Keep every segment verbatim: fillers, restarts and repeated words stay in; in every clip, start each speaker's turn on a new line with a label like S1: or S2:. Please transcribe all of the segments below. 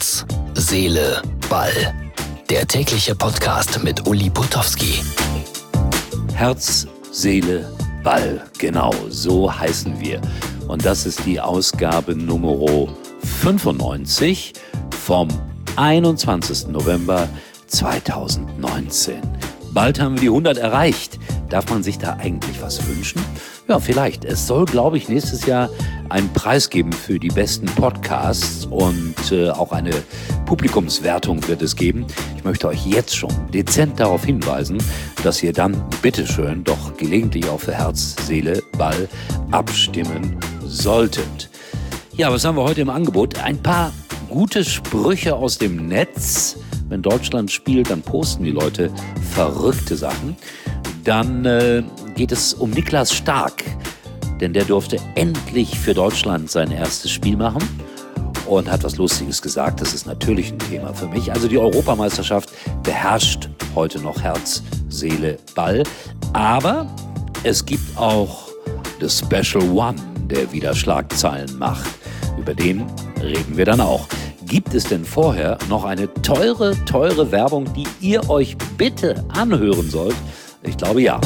S1: Herz, Seele, Ball. Der tägliche Podcast mit Uli Potowski.
S2: Herz, Seele, Ball. Genau, so heißen wir. Und das ist die Ausgabe Nummer fünfundneunzig vom einundzwanzigsten November zweitausendneunzehn. Bald haben wir die hundert erreicht. Darf man sich da eigentlich was wünschen? Ja, vielleicht. Es soll, glaube ich, nächstes Jahr einen Preis geben für die besten Podcasts und äh, auch eine Publikumswertung wird es geben. Ich möchte euch jetzt schon dezent darauf hinweisen, dass ihr dann bitteschön doch gelegentlich auch für Herz, Seele, Ball abstimmen solltet. Ja, was haben wir heute im Angebot? Ein paar gute Sprüche aus dem Netz. Wenn Deutschland spielt, dann posten die Leute verrückte Sachen. Dann äh, geht es um Niklas Stark, denn der durfte endlich für Deutschland sein erstes Spiel machen und hat was Lustiges gesagt. Das ist natürlich ein Thema für mich. Also die Europameisterschaft beherrscht heute noch Herz, Seele, Ball. Aber es gibt auch The Special One, der wieder Schlagzeilen macht. Über den reden wir dann auch. Gibt es denn vorher noch eine teure, teure Werbung, die ihr euch bitte anhören sollt? Ich glaube ja.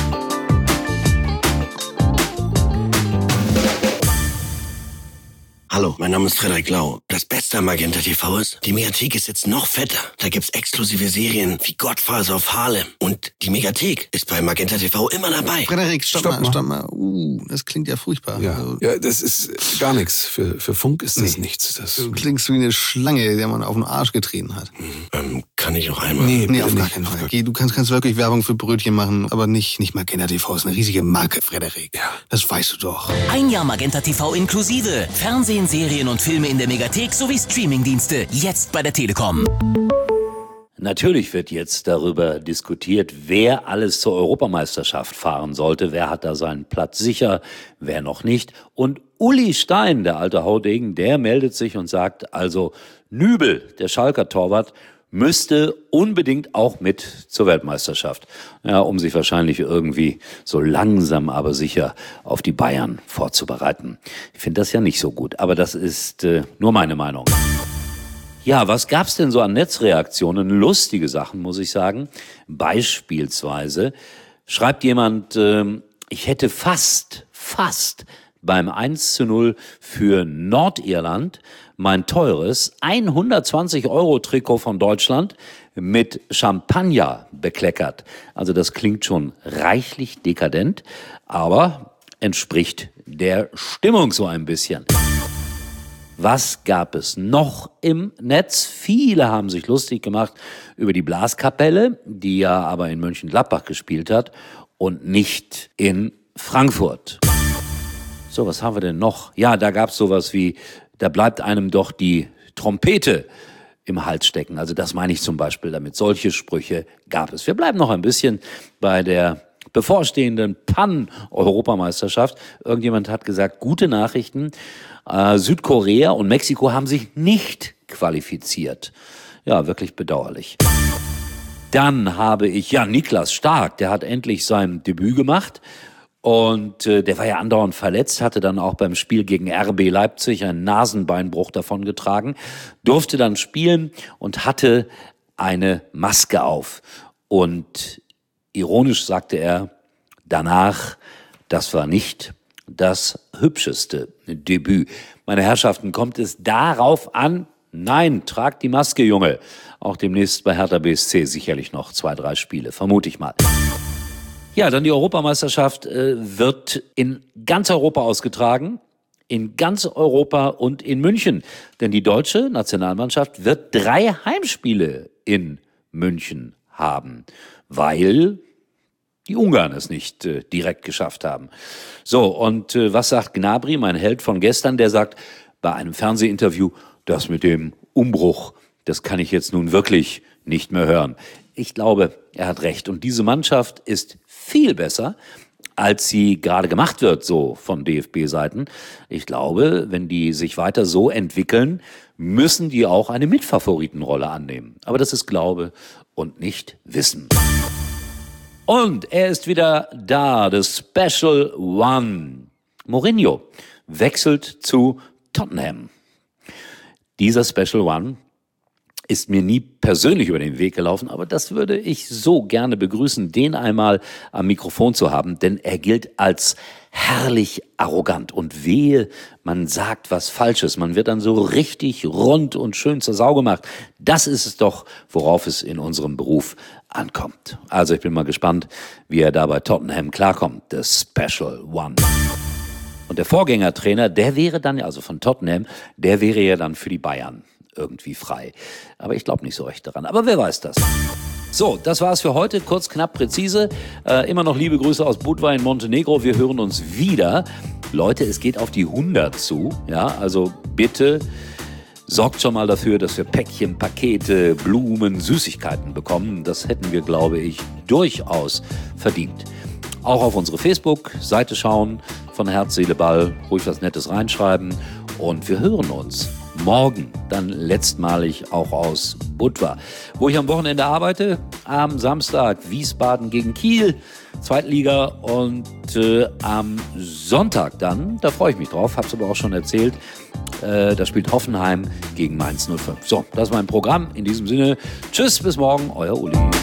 S3: Hallo, mein Name ist Frederik Lau. Das Beste am Magenta T V ist, die Megathek ist jetzt noch fetter. Da gibt's exklusive Serien wie Godfather of Harlem. Und die Megathek ist bei Magenta T V immer dabei.
S4: Frederik, stopp, stopp mal, stopp mal. Uh, das klingt ja furchtbar.
S5: Ja,
S4: also,
S5: ja, das ist gar nichts. Für, für Funk ist das
S4: nee.
S5: nichts. Das
S4: Du klingst wie eine Schlange, der man auf den Arsch getreten hat.
S3: Ähm, kann ich auch einmal?
S4: Nee, nee, auf
S5: nicht.
S4: gar keinen Fall. Okay, du kannst, kannst wirklich Werbung für Brötchen machen, aber nicht, nicht Magenta T V. Ist eine riesige Marke, Frederik.
S5: Ja.
S4: Das weißt du doch.
S1: Ein Jahr Magenta T V inklusive. Fernsehen, Serien und Filme in der Megathek sowie Streamingdienste. Jetzt bei der Telekom.
S2: Natürlich wird jetzt darüber diskutiert, wer alles zur Europameisterschaft fahren sollte. Wer hat da seinen Platz sicher, wer noch nicht. Und Uli Stein, der alte Haudegen, der meldet sich und sagt, also Nübel, der Schalker Torwart, müsste unbedingt auch mit zur Weltmeisterschaft. Ja, um sich wahrscheinlich irgendwie so langsam, aber sicher auf die Bayern vorzubereiten. Ich finde das ja nicht so gut, aber das ist äh, nur meine Meinung. Ja, was gab's denn so an Netzreaktionen? Lustige Sachen, muss ich sagen. Beispielsweise schreibt jemand, äh, ich hätte fast, fast beim eins zu null für Nordirland mein teures hundertzwanzig Euro Trikot von Deutschland mit Champagner bekleckert. Also das klingt schon reichlich dekadent, aber entspricht der Stimmung so ein bisschen. Was gab es noch im Netz? Viele haben sich lustig gemacht über die Blaskapelle, die ja aber in Mönchengladbach gespielt hat und nicht in Frankfurt. So, was haben wir denn noch? Ja, da gab's sowas wie, da bleibt einem doch die Trompete im Hals stecken. Also das meine ich zum Beispiel damit. Solche Sprüche gab es. Wir bleiben noch ein bisschen bei der bevorstehenden Pan-Europameisterschaft. Irgendjemand hat gesagt, gute Nachrichten. Äh, Südkorea und Mexiko haben sich nicht qualifiziert. Ja, wirklich bedauerlich. Dann habe ich, ja, Niklas Stark, der hat endlich sein Debüt gemacht. Und äh, der war ja andauernd verletzt, hatte dann auch beim Spiel gegen R B Leipzig einen Nasenbeinbruch davongetragen, durfte dann spielen und hatte eine Maske auf. Und ironisch sagte er danach, das war nicht das hübscheste Debüt. Meine Herrschaften, kommt es darauf an? Nein, tragt die Maske, Junge. Auch demnächst bei Hertha B S C sicherlich noch zwei, drei Spiele, vermute ich mal. Ja, dann die Europameisterschaft äh, wird in ganz Europa ausgetragen, in ganz Europa und in München. Denn die deutsche Nationalmannschaft wird drei Heimspiele in München haben, weil die Ungarn es nicht äh, direkt geschafft haben. So, und äh, was sagt Gnabry, mein Held von gestern? Der sagt bei einem Fernsehinterview, das mit dem Umbruch, das kann ich jetzt nun wirklich nicht mehr hören. Ich glaube, er hat recht. Und diese Mannschaft ist viel besser, als sie gerade gemacht wird, so von D F B-Seiten. Ich glaube, wenn die sich weiter so entwickeln, müssen die auch eine Mitfavoritenrolle annehmen. Aber das ist Glaube und nicht Wissen. Und er ist wieder da, the Special One. Mourinho wechselt zu Tottenham. Dieser Special One, ist mir nie persönlich über den Weg gelaufen, aber das würde ich so gerne begrüßen, den einmal am Mikrofon zu haben, denn er gilt als herrlich arrogant und wehe, man sagt was Falsches, man wird dann so richtig rund und schön zur Sau gemacht. Das ist es doch, worauf es in unserem Beruf ankommt. Also ich bin mal gespannt, wie er da bei Tottenham klarkommt, the Special One. Und der Vorgängertrainer, der wäre dann, also von Tottenham, der wäre ja dann für die Bayern irgendwie frei. Aber ich glaube nicht so recht daran. Aber wer weiß das? So, das war's für heute. Kurz, knapp, präzise. Äh, immer noch liebe Grüße aus Budva in Montenegro. Wir hören uns wieder. Leute, es geht auf die hundert zu. Ja, also bitte sorgt schon mal dafür, dass wir Päckchen, Pakete, Blumen, Süßigkeiten bekommen. Das hätten wir, glaube ich, durchaus verdient. Auch auf unsere Facebook-Seite schauen, von Herz, Seele, Ball, ruhig was Nettes reinschreiben. Und wir hören uns morgen dann letztmalig auch aus Budva, wo ich am Wochenende arbeite. Am Samstag Wiesbaden gegen Kiel, Zweitliga, und äh, am Sonntag dann, da freue ich mich drauf, hab's aber auch schon erzählt, äh, da spielt Hoffenheim gegen Mainz null fünf. So, das ist mein Programm. In diesem Sinne, tschüss, bis morgen, euer Uli.